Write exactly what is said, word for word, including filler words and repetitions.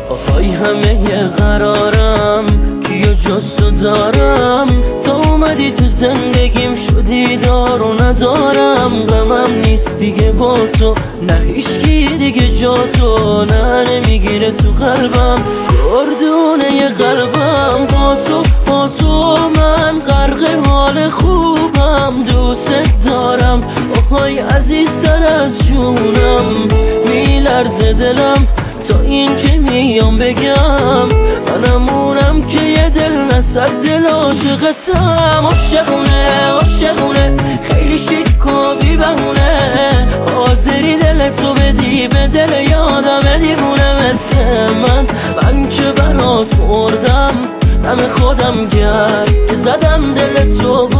آهای همه قرارم کیو جستو دارم، تا اومدی تو زندگیم شدی دار و ندارم. غمم نیست دیگه با تو، نه هیچکی دیگه جا تو، نه نمیگیره تو قلبم گردونه قلبم. با تو با تو من غرق حال خوبم، دوست دارم آهای عزیزتر از جونم. میلرزه دلم تا این که میام بگم، منم اونم که یه دل نصد دل عاشقتم. عاشقونه عاشقونه خیلی شیک و بی بهونه، حاضری دل تو بدی به دل یادم دیوونه مثل من. من که برات مردم دم خودم گرد، زدم دل تو